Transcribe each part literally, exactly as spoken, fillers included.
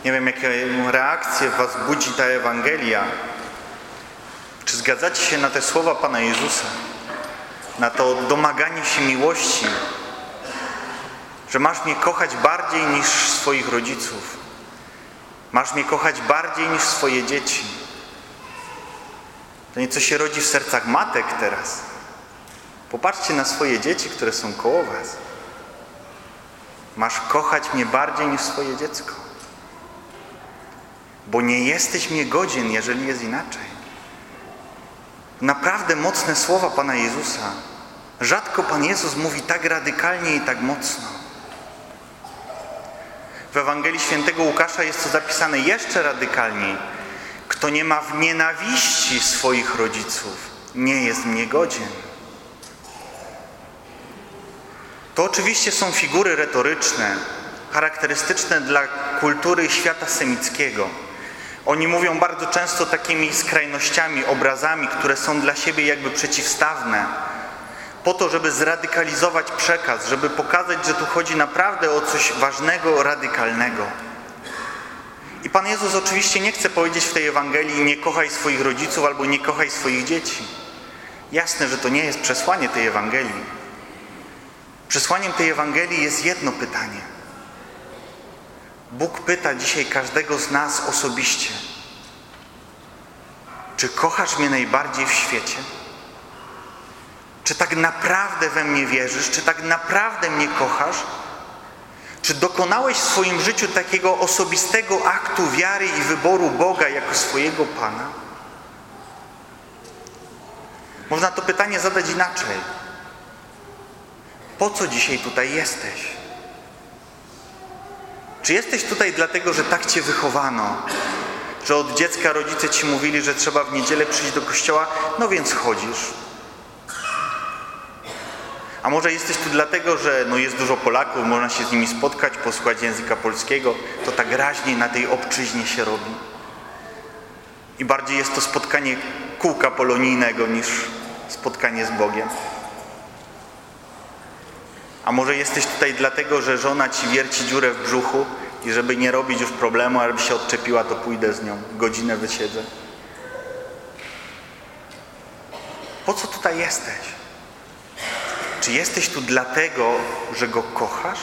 Nie wiem, jaką reakcję w was budzi ta Ewangelia. Czy zgadzacie się na te słowa Pana Jezusa? Na to domaganie się miłości, że masz mnie kochać bardziej niż swoich rodziców. Masz mnie kochać bardziej niż swoje dzieci. To nieco się rodzi w sercach matek teraz. Popatrzcie na swoje dzieci, które są koło was. Masz kochać mnie bardziej niż swoje dziecko. Bo nie jesteś mnie godzien, jeżeli jest inaczej. Naprawdę mocne słowa Pana Jezusa. Rzadko Pan Jezus mówi tak radykalnie i tak mocno. W Ewangelii Świętego Łukasza jest to zapisane jeszcze radykalniej. Kto nie ma w nienawiści swoich rodziców, nie jest mnie godzien. To oczywiście są figury retoryczne, charakterystyczne dla kultury świata semickiego. Oni mówią bardzo często takimi skrajnościami, obrazami, które są dla siebie jakby przeciwstawne, po to, żeby zradykalizować przekaz, żeby pokazać, że tu chodzi naprawdę o coś ważnego, radykalnego. I Pan Jezus oczywiście nie chce powiedzieć w tej Ewangelii: nie kochaj swoich rodziców albo nie kochaj swoich dzieci. Jasne, że to nie jest przesłanie tej Ewangelii. Przesłaniem tej Ewangelii jest jedno pytanie. Bóg pyta dzisiaj każdego z nas osobiście: czy kochasz mnie najbardziej w świecie? Czy tak naprawdę we mnie wierzysz? Czy tak naprawdę mnie kochasz? Czy dokonałeś w swoim życiu takiego osobistego aktu wiary i wyboru Boga jako swojego Pana? Można to pytanie zadać inaczej. Po co dzisiaj tutaj jesteś? Czy jesteś tutaj dlatego, że tak cię wychowano? Że od dziecka rodzice ci mówili, że trzeba w niedzielę przyjść do kościoła, no więc chodzisz. A może jesteś tu dlatego, że no jest dużo Polaków, można się z nimi spotkać, posłuchać języka polskiego, to tak raźniej na tej obczyźnie się robi. I bardziej jest to spotkanie kółka polonijnego niż spotkanie z Bogiem. A może jesteś tutaj dlatego, że żona ci wierci dziurę w brzuchu i żeby nie robić już problemu, a żeby się odczepiła, to pójdę z nią, godzinę wysiedzę. Po co tutaj jesteś? Czy jesteś tu dlatego, że Go kochasz?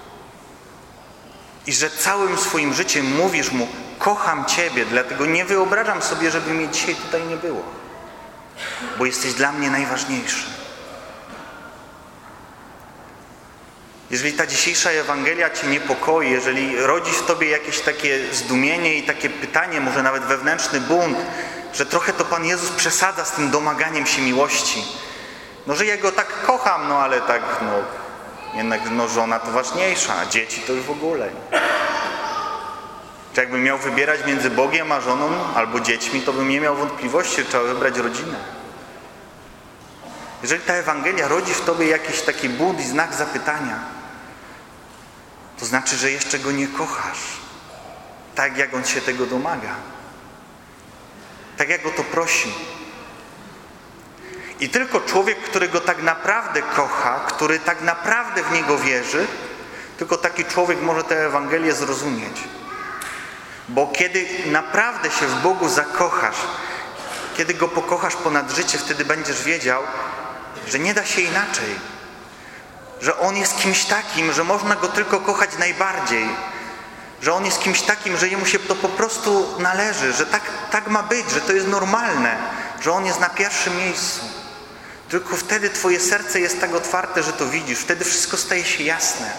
I że całym swoim życiem mówisz Mu: kocham Ciebie, dlatego nie wyobrażam sobie, żeby mnie dzisiaj tutaj nie było. Bo jesteś dla mnie najważniejszy. Jeżeli ta dzisiejsza Ewangelia Cię niepokoi, jeżeli rodzi w Tobie jakieś takie zdumienie i takie pytanie, może nawet wewnętrzny bunt, że trochę to Pan Jezus przesadza z tym domaganiem się miłości. No, że ja Go tak kocham, no ale tak, no, jednak no, żona to ważniejsza, a dzieci to już w ogóle. Czy jakbym miał wybierać między Bogiem a żoną albo dziećmi, to bym nie miał wątpliwości, że trzeba wybrać rodzinę. Jeżeli ta Ewangelia rodzi w Tobie jakiś taki bunt i znak zapytania, to znaczy, że jeszcze Go nie kochasz, tak jak On się tego domaga, tak jak Go to prosi. I tylko człowiek, który Go tak naprawdę kocha, który tak naprawdę w Niego wierzy, tylko taki człowiek może tę Ewangelię zrozumieć. Bo kiedy naprawdę się w Bogu zakochasz, kiedy Go pokochasz ponad życie, wtedy będziesz wiedział, że nie da się inaczej. Że On jest kimś takim, że można Go tylko kochać najbardziej. Że On jest kimś takim, że Jemu się to po prostu należy, że tak, tak ma być, że to jest normalne, że On jest na pierwszym miejscu. Tylko wtedy Twoje serce jest tak otwarte, że to widzisz. Wtedy wszystko staje się jasne.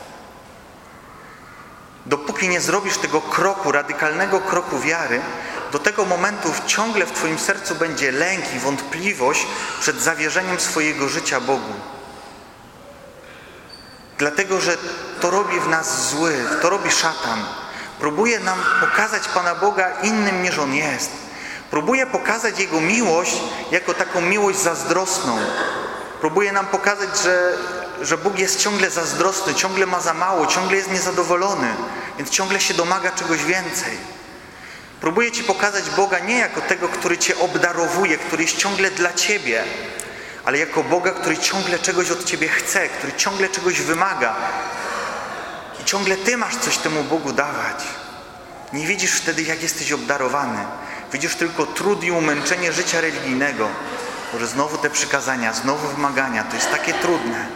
Dopóki nie zrobisz tego kroku, radykalnego kroku wiary, do tego momentu ciągle w Twoim sercu będzie lęk i wątpliwość przed zawierzeniem swojego życia Bogu. Dlatego, że to robi w nas zły, to robi szatan. Próbuje nam pokazać Pana Boga innym niż On jest. Próbuje pokazać Jego miłość jako taką miłość zazdrosną. Próbuje nam pokazać, że, że Bóg jest ciągle zazdrosny, ciągle ma za mało, ciągle jest niezadowolony, więc ciągle się domaga czegoś więcej. Próbuje Ci pokazać Boga nie jako tego, który Cię obdarowuje, który jest ciągle dla Ciebie, ale jako Boga, który ciągle czegoś od Ciebie chce, który ciągle czegoś wymaga. I ciągle Ty masz coś temu Bogu dawać. Nie widzisz wtedy, jak jesteś obdarowany. Widzisz tylko trud i umęczenie życia religijnego. Może znowu te przykazania, znowu wymagania. To jest takie trudne.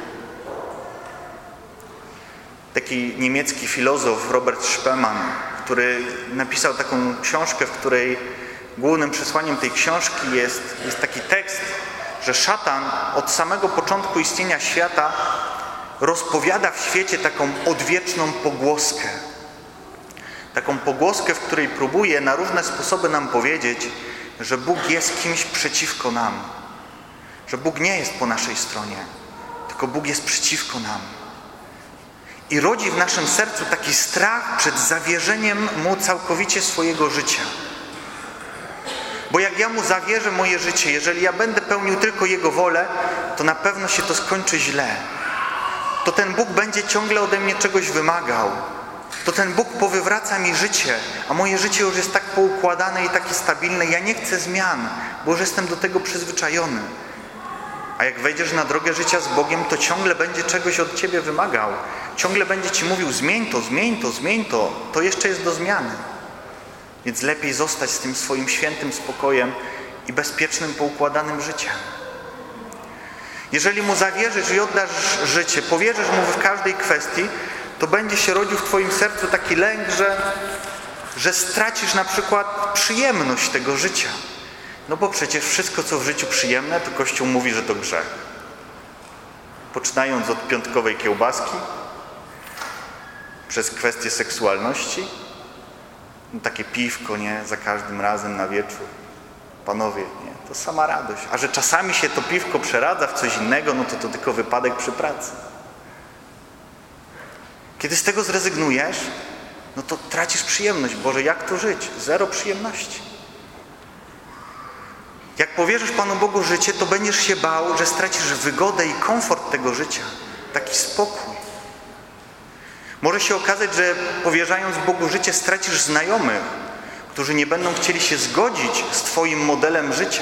Taki niemiecki filozof Robert Spemann, który napisał taką książkę, w której głównym przesłaniem tej książki jest, jest taki tekst, że szatan od samego początku istnienia świata rozpowiada w świecie taką odwieczną pogłoskę. Taką pogłoskę, w której próbuje na różne sposoby nam powiedzieć, że Bóg jest kimś przeciwko nam. Że Bóg nie jest po naszej stronie, tylko Bóg jest przeciwko nam. I rodzi w naszym sercu taki strach przed zawierzeniem Mu całkowicie swojego życia. Bo jak ja Mu zawierzę moje życie, jeżeli ja będę pełnił tylko Jego wolę, to na pewno się to skończy źle. To ten Bóg będzie ciągle ode mnie czegoś wymagał. To ten Bóg powywraca mi życie, a moje życie już jest tak poukładane i takie stabilne. Ja nie chcę zmian, bo już jestem do tego przyzwyczajony. A jak wejdziesz na drogę życia z Bogiem, to ciągle będzie czegoś od Ciebie wymagał. Ciągle będzie Ci mówił, zmień to, zmień to, zmień to. To jeszcze jest do zmiany. Więc lepiej zostać z tym swoim świętym spokojem i bezpiecznym, poukładanym życiem. Jeżeli Mu zawierzysz i oddasz życie, powierzysz Mu w każdej kwestii, to będzie się rodził w Twoim sercu taki lęk, że, że stracisz na przykład przyjemność tego życia. No bo przecież wszystko, co w życiu przyjemne, to Kościół mówi, że to grzech. Poczynając od piątkowej kiełbaski, przez kwestię seksualności, no takie piwko, nie? Za każdym razem na wieczór. Panowie, nie? To sama radość. A że czasami się to piwko przeradza w coś innego, no to to tylko wypadek przy pracy. Kiedy z tego zrezygnujesz, no to tracisz przyjemność. Boże, jak to żyć? Zero przyjemności. Jak powierzysz Panu Bogu życie, to będziesz się bał, że stracisz wygodę i komfort tego życia. Taki spokój. Może się okazać, że powierzając Bogu życie, stracisz znajomych, którzy nie będą chcieli się zgodzić z Twoim modelem życia.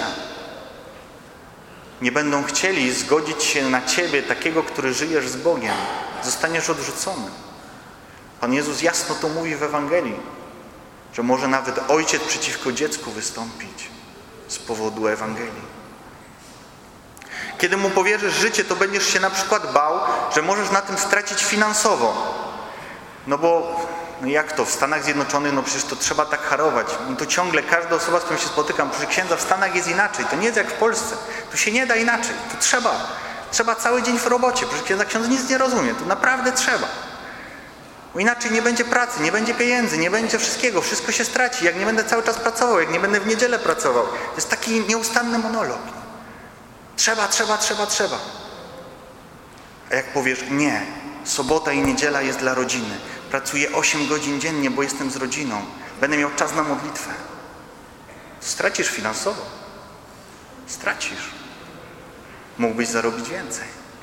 Nie będą chcieli zgodzić się na Ciebie, takiego, który żyjesz z Bogiem. Zostaniesz odrzucony. Pan Jezus jasno to mówi w Ewangelii, że może nawet ojciec przeciwko dziecku wystąpić z powodu Ewangelii. Kiedy Mu powierzysz życie, to będziesz się na przykład bał, że możesz na tym stracić finansowo. No bo no jak to? W Stanach Zjednoczonych, no przecież to trzeba tak harować. No to ciągle każda osoba, z którą się spotykam, proszę księdza, w Stanach jest inaczej. To nie jest jak w Polsce. Tu się nie da inaczej. Tu trzeba. Trzeba cały dzień w robocie. Proszę księdza, ksiądz nic nie rozumie. Tu naprawdę trzeba. Bo inaczej nie będzie pracy, nie będzie pieniędzy, nie będzie wszystkiego. Wszystko się straci. Jak nie będę cały czas pracował, jak nie będę w niedzielę pracował. To jest taki nieustanny monolog. Trzeba, trzeba, trzeba, trzeba. A jak powiesz, nie, sobota i niedziela jest dla rodziny. Pracuję osiem godzin dziennie, bo jestem z rodziną. Będę miał czas na modlitwę. Stracisz finansowo. Stracisz. Mógłbyś zarobić więcej.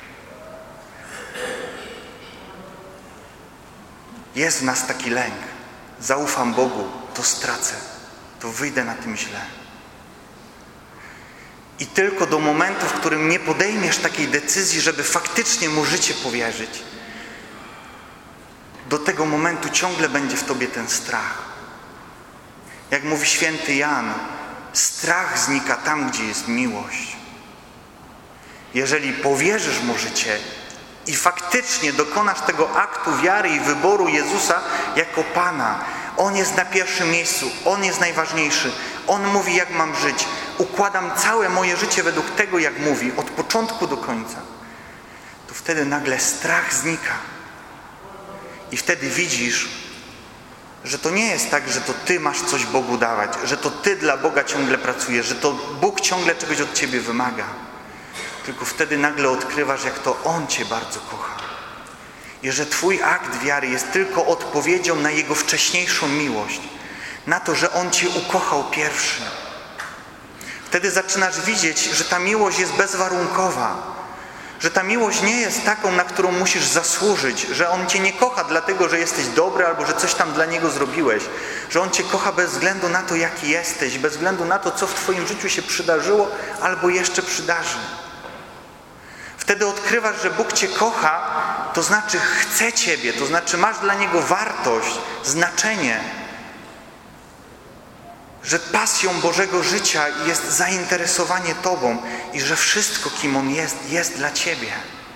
Jest w nas taki lęk. Zaufam Bogu, to stracę. To wyjdę na tym źle. I tylko do momentu, w którym nie podejmiesz takiej decyzji, żeby faktycznie Mu życie powierzyć, do tego momentu ciągle będzie w Tobie ten strach. Jak mówi święty Jan, strach znika tam, gdzie jest miłość. Jeżeli powierzysz Mu życie i faktycznie dokonasz tego aktu wiary i wyboru Jezusa jako Pana, On jest na pierwszym miejscu, On jest najważniejszy. On mówi, jak mam żyć. Układam całe moje życie według tego, jak mówi, od początku do końca. To wtedy nagle strach znika. I wtedy widzisz, że to nie jest tak, że to Ty masz coś Bogu dawać, że to Ty dla Boga ciągle pracujesz, że to Bóg ciągle czegoś od Ciebie wymaga. Tylko wtedy nagle odkrywasz, jak to On Cię bardzo kocha. I że Twój akt wiary jest tylko odpowiedzią na Jego wcześniejszą miłość. Na to, że On Cię ukochał pierwszy. Wtedy zaczynasz widzieć, że ta miłość jest bezwarunkowa. Że ta miłość nie jest taką, na którą musisz zasłużyć. Że On Cię nie kocha dlatego, że jesteś dobry albo że coś tam dla Niego zrobiłeś. Że On Cię kocha bez względu na to, jaki jesteś. Bez względu na to, co w Twoim życiu się przydarzyło albo jeszcze przydarzy. Wtedy odkrywasz, że Bóg Cię kocha, to znaczy chce Ciebie, to znaczy masz dla Niego wartość, znaczenie. że pasją Bożego życia jest zainteresowanie Tobą i że wszystko, kim On jest, jest dla Ciebie.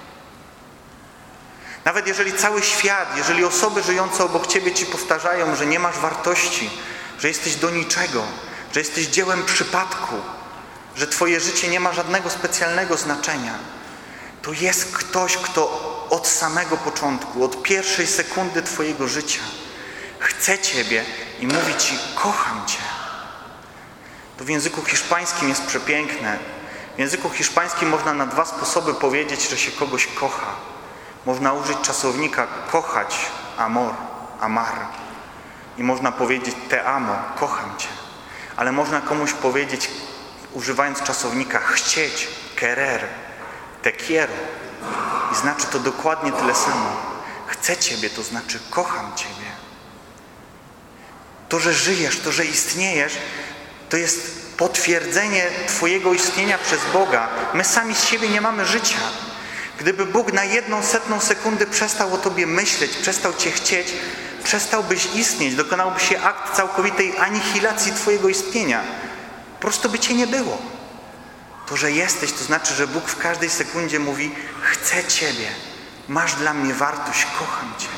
Nawet jeżeli cały świat, jeżeli osoby żyjące obok Ciebie Ci powtarzają, że nie masz wartości, że jesteś do niczego, że jesteś dziełem przypadku, że Twoje życie nie ma żadnego specjalnego znaczenia, to jest ktoś, kto od samego początku, od pierwszej sekundy Twojego życia chce Ciebie i mówi Ci: kocham Cię. To w języku hiszpańskim jest przepiękne. W języku hiszpańskim można na dwa sposoby powiedzieć, że się kogoś kocha. Można użyć czasownika kochać, amor, amar. I można powiedzieć te amo, kocham Cię. Ale można komuś powiedzieć, używając czasownika chcieć, querer, te quiero. I znaczy to dokładnie tyle samo. Chcę Ciebie, to znaczy kocham Ciebie. To, że żyjesz, to, że istniejesz, to jest potwierdzenie Twojego istnienia przez Boga. My sami z siebie nie mamy życia. Gdyby Bóg na jedną setną sekundy przestał o Tobie myśleć, przestał Cię chcieć, przestałbyś istnieć, dokonałby się akt całkowitej anihilacji Twojego istnienia. Po prostu by Cię nie było. To, że jesteś, to znaczy, że Bóg w każdej sekundzie mówi: chcę Ciebie, masz dla mnie wartość, kocham Cię.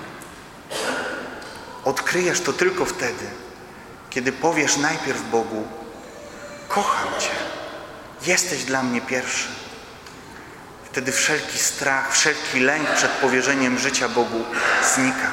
Odkryjesz to tylko wtedy, kiedy powiesz najpierw Bogu: kocham Cię, jesteś dla mnie pierwszy. Wtedy wszelki strach, wszelki lęk przed powierzeniem życia Bogu znika.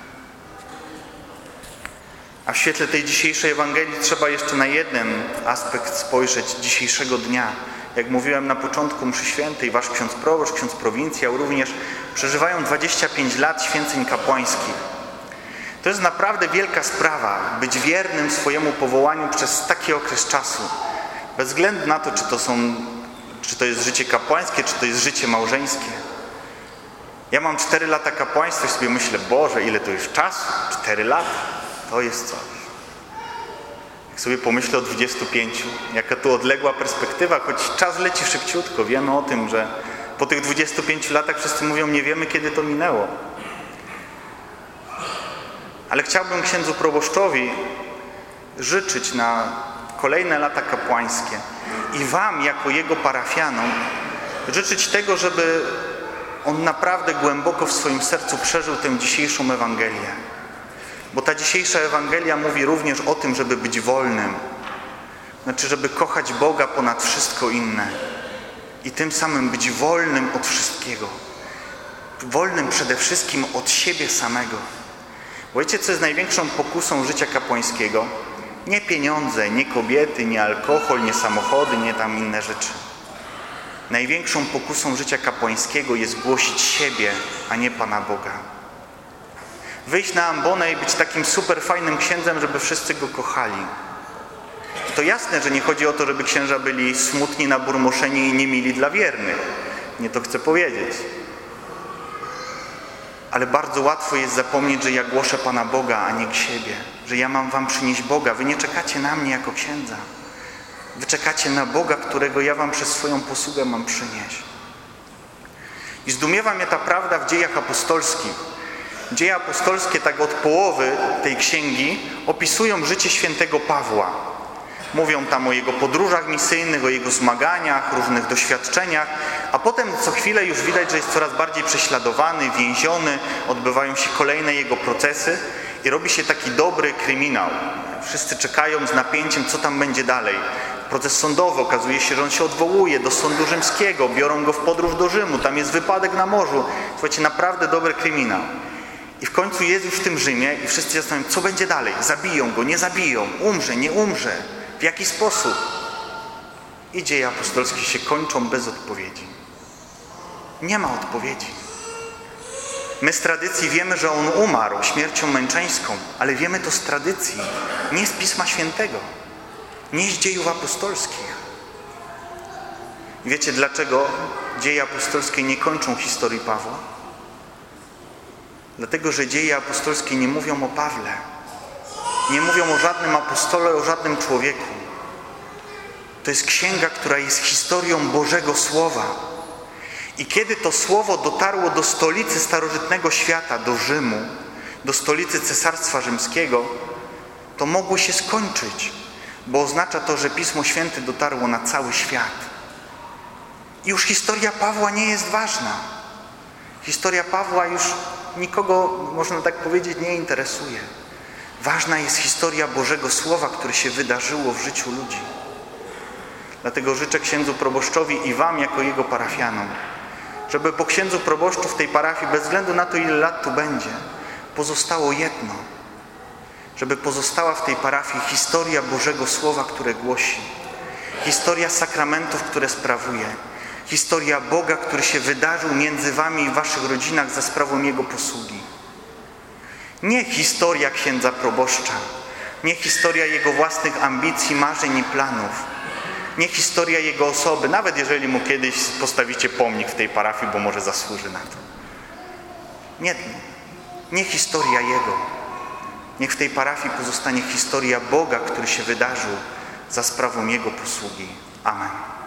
A w świetle tej dzisiejszej Ewangelii trzeba jeszcze na jeden aspekt spojrzeć dzisiejszego dnia. Jak mówiłem na początku mszy świętej, wasz ksiądz proboszcz, ksiądz prowincjał również przeżywają dwadzieścia pięć lat święceń kapłańskich. To jest naprawdę wielka sprawa, być wiernym swojemu powołaniu przez taki okres czasu. Bez względu na to, czy to są, czy to jest życie kapłańskie, czy to jest życie małżeńskie. Ja mam cztery lata kapłaństwa i sobie myślę: Boże, ile to już czasu? cztery lata. To jest coś. Jak sobie pomyślę o dwudziestu pięciu, jaka to odległa perspektywa, choć czas leci szybciutko. Wiemy o tym, że po tych dwudziestu pięciu latach wszyscy mówią: nie wiemy, kiedy to minęło. Ale chciałbym księdzu proboszczowi życzyć na kolejne lata kapłańskie i wam, jako jego parafianom, życzyć tego, żeby on naprawdę głęboko w swoim sercu przeżył tę dzisiejszą Ewangelię. Bo ta dzisiejsza Ewangelia mówi również o tym, żeby być wolnym. Znaczy, żeby kochać Boga ponad wszystko inne. I tym samym być wolnym od wszystkiego. Wolnym przede wszystkim od siebie samego. Bo wiecie, co jest największą pokusą życia kapłańskiego? Nie pieniądze, nie kobiety, nie alkohol, nie samochody, nie tam inne rzeczy. Największą pokusą życia kapłańskiego jest głosić siebie, a nie Pana Boga. Wyjść na ambonę i być takim super fajnym księdzem, żeby wszyscy go kochali. To jasne, że nie chodzi o to, żeby księża byli smutni, naburmoszeni i niemili dla wiernych. Nie to chcę powiedzieć. Ale bardzo łatwo jest zapomnieć, że ja głoszę Pana Boga, a nie siebie. Że ja mam wam przynieść Boga. Wy nie czekacie na mnie jako księdza. Wy czekacie na Boga, którego ja wam przez swoją posługę mam przynieść. I zdumiewa mnie ta prawda w dziejach apostolskich. Dzieje apostolskie tak od połowy tej księgi opisują życie świętego Pawła. Mówią tam o jego podróżach misyjnych, o jego zmaganiach, różnych doświadczeniach, a potem co chwilę już widać, że jest coraz bardziej prześladowany, więziony, odbywają się kolejne jego procesy i robi się taki dobry kryminał. Wszyscy czekają z napięciem, co tam będzie dalej. Proces sądowy, okazuje się, że on się odwołuje do sądu rzymskiego, biorą go w podróż do Rzymu, tam jest wypadek na morzu. Słuchajcie, naprawdę dobry kryminał. I w końcu jest już w tym Rzymie i wszyscy się zastanawiają, co będzie dalej. Zabiją go, nie zabiją, umrze, nie umrze. W jaki sposób? I dzieje apostolskie się kończą bez odpowiedzi. Nie ma odpowiedzi. My z tradycji wiemy, że on umarł śmiercią męczeńską, ale wiemy to z tradycji, nie z Pisma Świętego, nie z dziejów apostolskich. I wiecie, dlaczego dzieje apostolskie nie kończą historii Pawła? Dlatego, że dzieje apostolskie nie mówią o Pawle. Nie mówią o żadnym apostole, o żadnym człowieku. To jest księga, która jest historią Bożego Słowa. I kiedy to Słowo dotarło do stolicy starożytnego świata, do Rzymu, do stolicy Cesarstwa Rzymskiego, to mogło się skończyć. bo oznacza to, że Pismo Święte dotarło na cały świat. I już historia Pawła nie jest ważna. Historia Pawła już nikogo, można tak powiedzieć, nie interesuje. Ważna jest historia Bożego Słowa, które się wydarzyło w życiu ludzi. Dlatego życzę księdzu proboszczowi i wam, jako jego parafianom, żeby po księdzu proboszczu w tej parafii, bez względu na to, ile lat tu będzie, pozostało jedno. Żeby pozostała w tej parafii historia Bożego Słowa, które głosi. Historia sakramentów, które sprawuje. Historia Boga, który się wydarzył między wami i w waszych rodzinach za sprawą Jego posługi. Nie historia księdza proboszcza. Nie historia jego własnych ambicji, marzeń i planów. Nie historia jego osoby, nawet jeżeli mu kiedyś postawicie pomnik w tej parafii, bo może zasłuży na to. Nie, nie historia jego. Niech w tej parafii pozostanie historia Boga, który się wydarzył za sprawą Jego posługi. Amen.